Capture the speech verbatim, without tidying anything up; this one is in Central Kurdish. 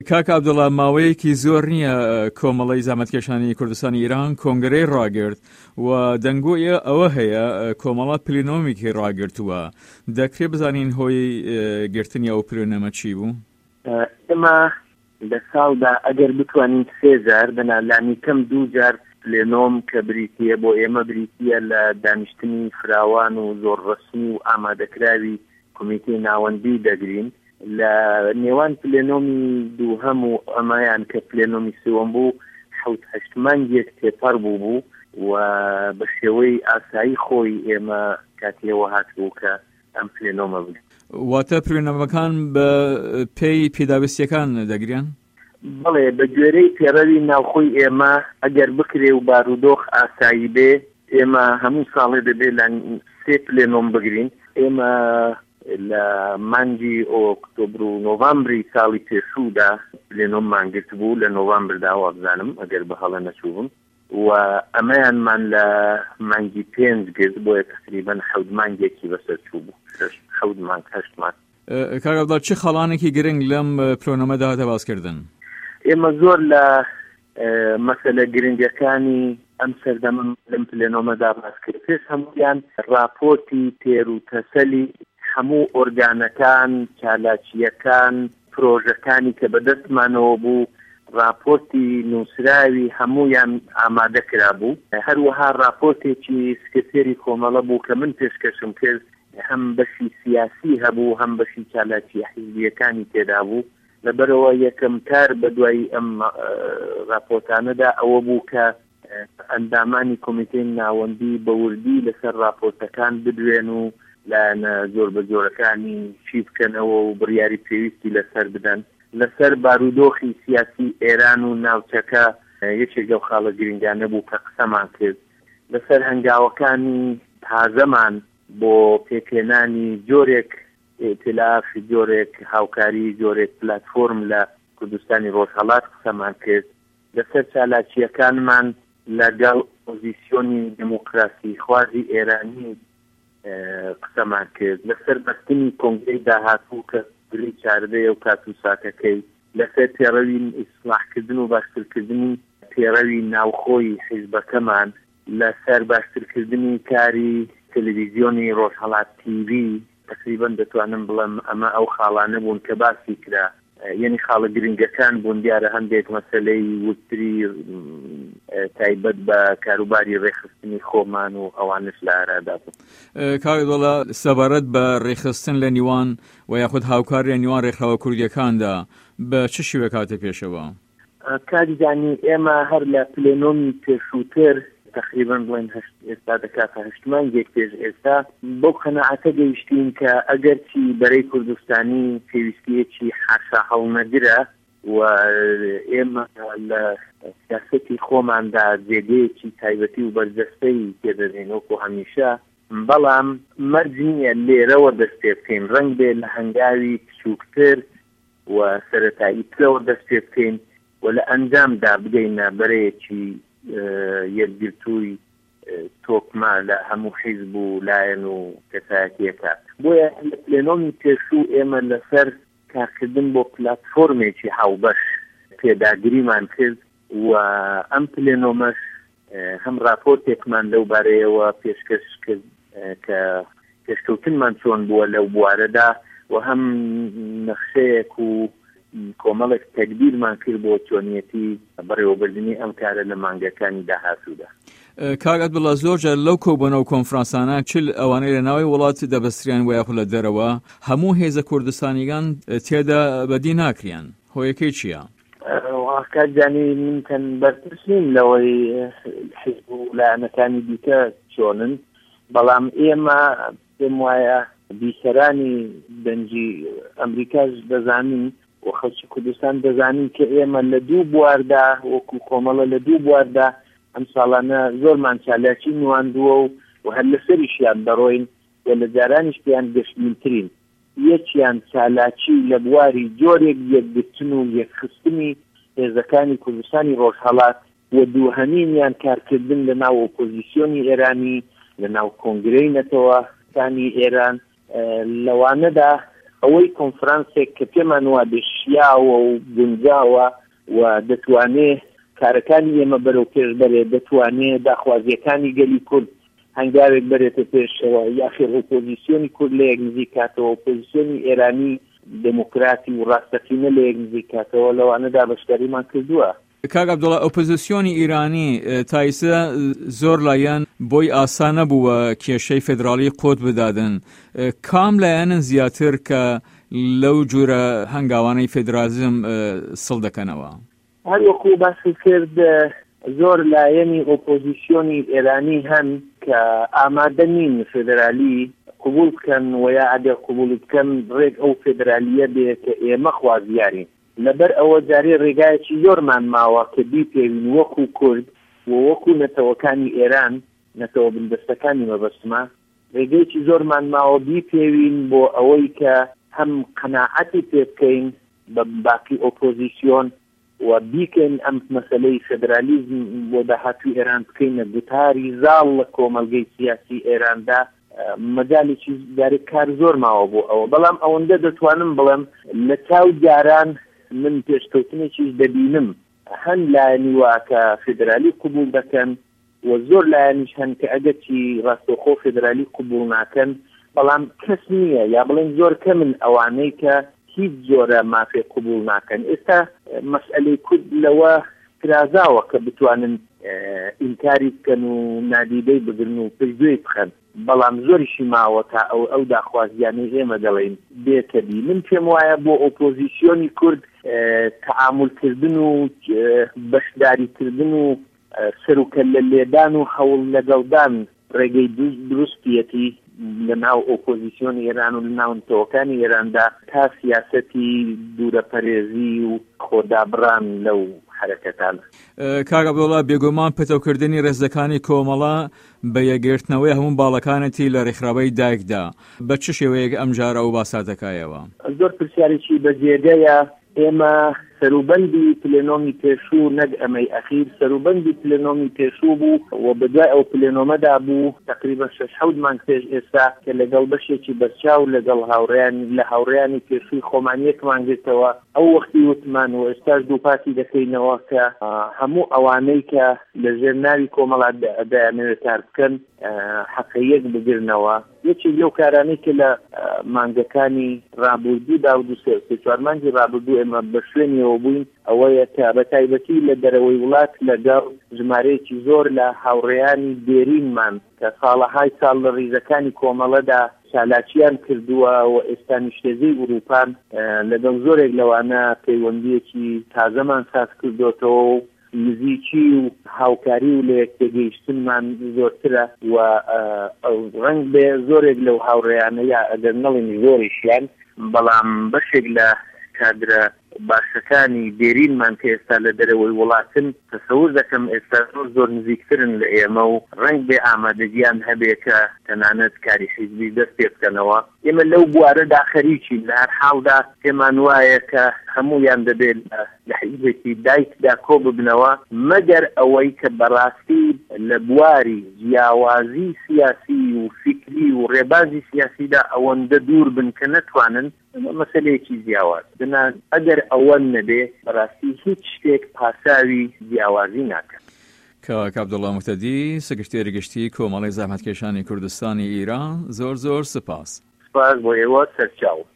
کاک عەبدوڵڵا ماوەیەکی زۆر نییە کۆمەڵەی زەحمەتکێشانی کوردستانی ئیران کۆنگرەی ڕاگرت و دەنگۆیە ئەوە هەیە کۆمەڵە پلێنۆمێکی ڕاگرتووە. دەکرێت بزانین هۆی گرتنی ئەو پلێنۆمە چی بوو؟ ئێمە لە ساڵدا ئەگەر بتوانین سێجار بەنالامی کەم دوو جار پلێنۆم کە بریتیە بۆ ئێمە بریتیە لە دانیشتنی فراوان و زۆر ڕسمی و ئامادەکراوی کۆمیتەی ناوەندی دەگرین. لە نێوان پلێنۆمی دووهەم و ئەمایان کە پلێنۆمی سێوەم بوو حەوت هەشت مانگێک تێپەڕ بوو بوو و بە شێوەی ئاسایی خۆی ئێمە کاتیەوە هاتبوو کە ئەم پلێنۆمە بوو. واتە پلێنۆمەکان بە پێی پێداویستیەکان دەگرێن؟ بەڵێ بە گوێرەی پێڕەوی ناوخۆی ئێمە ئەگەر بکرێ و بارودۆخ ئاسایی بێ ئێمە هەموو ساڵێ دەبێ لە سێ پلێنۆم بگرین. ئێمە لە مانگی ئۆکتۆبر و نۆڤامبری ساڵی پێشوودا پلێنۆممان گرت بوو لە نۆڤامبردا وابزانم ئەگەر بە هەڵە نەچووبم و ئەمەیانمان لە مانگی پێنج گرت بۆیە تقریبەن حەوت مانگێکی بەسەر چوو بوو حەوت مانگ هەشت مانگ. کاک عەبدوڵڵا چه خەڵانێکی گرنگ لەم پلێنۆمەدا هاتە باسکردن؟ ئێمە زۆر لە مەسەلە گرنگەکانی ئەم سەردەمە لەم پلێنۆمەدا باس کرد. پێش هەموویان راپۆرتی تێر و تەسەلی هەموو ئۆرگانەکان چالاکیەکان پرۆژەکانی کە بەدەستمانەوە بوو راپۆرتی نووسراوی هەمویان ئامادە کرا بوو. هەروەها راپۆرتێکی سکرتێری کۆمەڵە بوو کە من پێشکەشم کرد هەم بەشی سیاسی هەبوو هەم بەشی چالاکی حیزبیەکانی تێدا بوو. لەبەرەوە یەکەم کار بە دوای ئەم راپۆرتانەدا ئەوە بوو کە ئەندامانی کۆمیتەی ناوەندی بە وردی لەسەر راپۆرتەکان بدوێن و لایەنە زۆر بە جۆرەکانی چی بکەنەوە و بڕیاری پێویستی لەسەر بدەن. لەسەر بارودۆخی سیاسی ئێران و ناوچەکە یەکێک لەو خاڵە گرنگانە بوو کە قسەمان کرد. لەسەر هەنگاوەکانی تازەمان بۆ پێکهێنانی جۆرێک ئێتلاف جۆرێک هاوکاری جۆرێک پلاتفۆرم لە کوردستانی ڕۆژهەڵات قسەمان کرد. لەسەر چالاکیەکانمان لەگەڵ ئۆپۆزیسیۆنی دموکراسی خوازی ئێرانی قسەمان کرد. لەسەر بەستنی کۆنگرەی داهاتوو کە گری چاردەیە و کات و ساتەکەی لەسەر پێڕەوی ئیسلاحکردن و باشترکردنی پێڕەوی ناوخۆی حیزبەکەمان لەسەر باشترکردنی کاری تەلەڤیزیۆنی ڕۆژهەڵات تیڤی تقریباً دەتوانم بڵێم ئەمە ئەو خاڵانە بوون کە باسی کرا. یعنی خاڵە گرنگەکان بوون دیارە هەندێک مەسەلەی وتری تایبەت بە کاروباری ڕێخستنی خۆمان و ئەوانش لە ئارادا بوون. کاک عەبدوڵڵا سەبارەت بە ڕێخستن لە نیوان و یاخود هاوکاری لە نیوان ڕێکخراوە کوردیەکاندا بە چ شێوەیەک هاتە پێشەوە؟ کاریزانی ئێمە هەر لە پلێنۆمی پێشووتر تقریبا بڵێن ئێستا دەکاتە هەشت مانگێک پێش ئێستا بۆ قەناعەتە گەیشتین کە ئەگەرچی بەرەی کوردستانی پێویستیەکی حاشا هەڵنەگرە و ئێمە لە سیاسەتی خۆماندا جێگەیەکی تایبەتی و بەردەستەی تێدەدەین وەکو هەمیشە، بەڵام مەرج نییە لێرەوە دەست پێ بکەین. ڕەنگ بێ لە هەنگاوی بچووکتر و سەرەتایی ترەوە دەست پێ بکەین و لە ئەنجامدا بگەینە بەرەیەکی یەکگرتووی تۆکما لە هەموو حیزب و لایەن و کەسایەتیەکە. بۆیە لە پلێنۆمی پێشوو ئێمە لەسەر کارکردن بۆ پلاتفۆرمێکی هاوبەش پێداگریمان کرد و ئەم پلێنۆمەش هەم راپۆرتێکمان لەو بارەیەوە پێشکەش کرد کە پێشکەوتنمان چۆن بووە لەو بوارەدا و هەم نەخشەیەک و کۆمەڵێک تەکبیرمان کرد بۆ چۆنیەتی بەڕێوەبردننی ئەم کارە لە مانگەکانی داهاتوودا. کاک عەبدوڵڵا زۆرجار لەو کۆبوونەوە کۆنفرانسانە چل ئەوانەی لە ناوی وڵات دەبەستریان و یاخود لە دەرەوە هەموو هێزە کوردستانیگان تێدا بەدی ناکریان، هۆیەکەی چییە؟ کاتجانی منکەن بەرپرسین لەوەی حیزب و لایەنەکانی دیکە چۆنن، بەڵام ئێمە پێم وایە بیسەرانی دەنجی ئەمریکاش دەزانین و خەڵکی کوردستان دەزانین کە ئێمە لە دوو بواردا وەکو کۆمەڵە لە دوو بواردا ئەم ساڵانە زۆرمان چالاکی نواندووە و هەر لەسەریشیان دەڕۆین و لە جارانیش پێیان گەشتمینترین. یەکیان چالاکی لە بواری جۆرێک یەکگرتن و یەکخستنی هێزەکانی کوردستانی ڕۆژهەڵات و دووهەمینیان کارکردن لە ناو ئۆپۆزیسیۆنی ئێرانی لە ناو کۆنگرەی نەتەوەکانی ئێران. لەوانەدا ئەوەی کۆنفرانسێک کە پێمان وا دەشیاوە و گونجاوە و دەتوانێت کارەکانی ئێمە بەرەو پێش بەرێ، دەتوانێت داخوازیەکانی گەلی کورد هەنگاوێک بەرێتە پێشەوە، یاخێر ئۆپۆزیسیۆنی کورد لە یەک نزیکاتەوە، ئۆپۆزیسیۆنی ئێرانی دموکراتی و ڕاستەقینە لە یەک نزیکاتەوە، لەوانەدا بەشداریمان کردووە. کاک عەبدوڵڵا، ئۆپۆزیسیۆنی ئیرانی تایسە زۆر لایەن بۆی ئاسان نەبووە کێشەی فێدراڵی قۆت بدادن. کام لایەنن زیاتر کە لەو جورە هەنگاوانەی فێدرالیزم سڵ دەکەنەوە؟ هەروەکو باسی کرد زۆر لایەنی ئۆپۆزیسیۆنی ئێرانی هەن کە ئامادە نین فێدرالی قبول بکەن، و یا ئەگەر قبول بکەن ڕێک ئەو فێدرالیە بێ کە ئێمە خوازیارین. لەبەر ئەوە جارێ ڕێگایەکی زۆرمان ماوە کە بیپێوین وەکو کورد و وەکو نەتەوەکانی ئێران، نەتەوە بنبەستەکانی مەبەستمە، ڕێگەیەکی زۆرمان ماوە بیپێوین بۆ ئەوەی کە هەم قەناعەتی پێ بکەین بە باقی ئۆپۆزیسیۆن و بیکەین ئەم مەسەلەی فێدرالیزم بۆ داهاتووی ئێران بکەینە گوتاری زاڵ لە کۆمەلگەی سیاسی ئێراندا. مەجاڵێکی جارێک کار زۆر ماوە بۆ ئەوە، بەڵام ئەوەندە دەتوانم بڵێم لە چاو جاران من پێشکەوتنێکیش دەبینم هەن لایەنی وا کە فێدرالی قبول دەکەن و زۆر لایەنیش هەن کە ئەگەرچی ڕاستەوخۆ فێدرالی قبول ناکەن، بەڵام کەس نییە یا بڵێن زۆر کەمن ئەوانەی کە هیچ جۆرە مافێ قبول ناکەن. ئێستا مەسئلەی کورد لەوە کرازاوە کە بتوانن ئینکاری بکەن و نادیدەی بگرن و پشتگوێی بخەن، بەڵام زۆریشی ماوە تا ئەو ئەو داخوازیانەی ئێمە دەڵێن بێتەبی. من پێم وایە بۆ ئۆپۆزیسیۆنی کورد تەعامولکردن و بەشداریکردن و سەرکە لە لێدان و هەوڵ لەگەڵدان ڕێگەی دروستیەتی لە ناو ئۆپۆزیسیۆنی ئێران و لە ناو نەتەوەکانی ئێراندا تا سیاسەتی دوورەپەرێزی و خۆدابڕان لەو حرەکەتان. کاک عەبدوڵڵا، بێگومان پەتەوکردنی ڕێزەکانی کۆمەڵە بە یەکگرتنەوەی هەموو باڵەکانەتی لە ڕێکخراوەی دایکدا بە چ شێوەیەک ئەم جارە ئەو باساتەکایەوە؟ زۆر پرسیارێکی بەجێگەیە. ئێمە سەروبەندی پلێنۆمی پێشوو نەک ئەمەی ئەخیر سەروبەندی پلێنۆمی پێشوو بوو و بەدوای ئەو پلێنۆمەدا بوو تقریبا شەش حەوت مانگ پێش ئێستا کە لەگەڵ بەشێکی بەرچاو لەگەڵ هاوڕێیان لە هاوڕێیانی پێشووی خۆمانیەکمان گرتەوە. ئەو وەختی وتمان و ئێستاش دووپاتی دەکەینەوە کە هەموو ئەوانەی کە لە ژێر ناوی کۆمەڵات دەیانەوێت کار بکەن حەقەیەک بگرنەوە. یەکی لەو کارانەی کە لە مانگەکانی ڕابردوودا و دوو چوار مانگی ڕابردوو ئێمە بە شوێنیەوە بووین ئەوەیە کە بە تایبەتی لە دەرەوەی وڵات لەگەڵ ژمارەیەکی زۆر لە هاوڕێیانی دێرینمان کە ساڵەهای ساڵ لە ڕیزەکانی کۆمەڵەدا چالاکیان کردووە و ئێستا نیشتێزەی ئوروپان لەگەڵ زۆرێک لەوانە پەیوەندیەکی تازەمان ساز کردوتەوە و نزیکی و هاوکاری و لە یەکتێگەیشتنمان زۆرترە و ڕەنگ بێ زۆرێک لەو هاوڕێیانە یا ئەگەر نەڵێن زۆریشیان، بەڵام بەشێک لە کادرە باشەکانی دێرینمان کە ئێستا لە دەرەوەی وڵاتن تەسەور دەکەم ئێستا زۆر زۆر نزیکترن لە ئێمە و ڕەنگ بێ ئامادەگیان هەبێ کە تەنانەت کاری حیزبی دەست پێ بکەنەوە. ئێمە لەو بوارەدا خەریکین، لە هەر حاڵدا پێمان وایە کە هەموویان دەبێت لە حیزبێکی دایکدا کۆ ببنەوە، مەگەر ئەوەی کە بەڕاستی لە بواری جیاوازی سیاسی و فکری و ڕێبازی سیاسیدا ئەوەندە دوور بن کە نەتوانن مەسەلەیەکی جیاواز بنان. ئەگەر ئەوەن نەبێ بەڕاستی هیچ شتێک پاساوی جیاوازی ناکەن. کاک عەبدوڵڵا موحتەدی، سەکرتێری گشتی کۆمەڵەی زەحمەتکێشانی کوردستانی ئیران، زۆر زۆر سپاس. سپاس بۆ ئێوە سەرچاو.